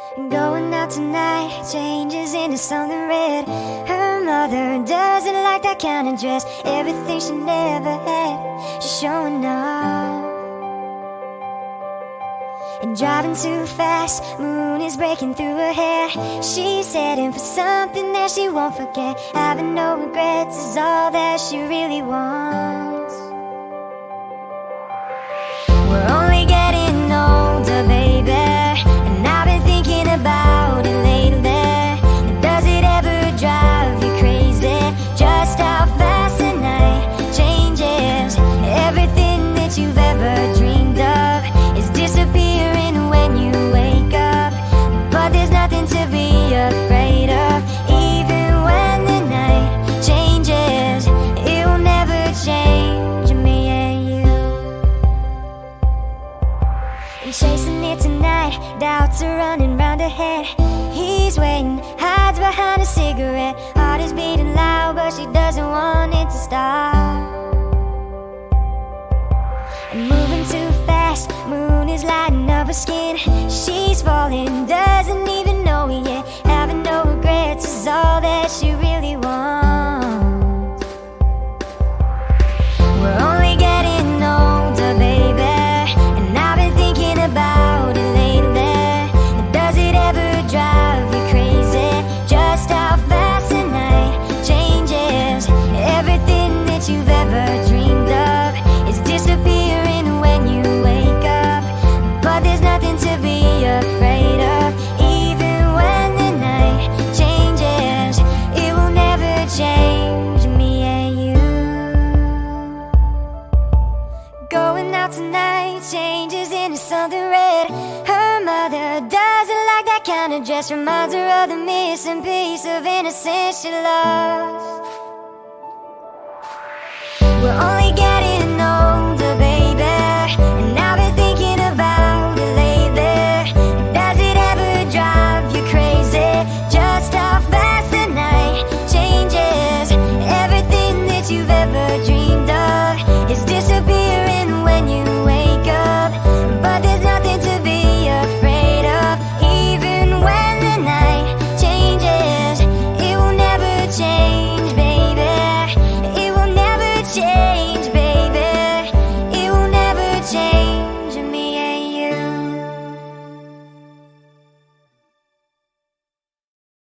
Going out tonight changes into something red. Her mother doesn't like that kind of dress. Everything she never had, she's showing off. And driving too fast, moon is breaking through her hair. She's heading for something that she won't forget. Having no regrets is all that she really wants. We're only getting older, baby, and I've been thinking about it lately. Does it ever drive you crazy just how fast the night changes? Everything that you've ever dreamed of is disappearing when you wake up. But there's nothing to be afraid of. Even when the night changes, it will never change me and you. And chasing it tonight, doubts are running round her head. He's waiting, hides behind a cigarette. Heart is beating loud, but she doesn't want it to stop. And moving too fast, moon is lighting up her skin. She's falling, doesn't even know it yet. Having no regrets is all that she really wants. We're only getting older, baby, and I've been thinking about it lately. Does it ever drive you crazy just how fast the night changes? Everything that you've ever dreamed of is disappearing when you wake up. But there's nothing to be afraid of. Even when the night changes, it will never change me and you. Going out tonight changes into something red. Her mother doesn't like that kind of dress. Reminds her of the missing piece of innocence she lost.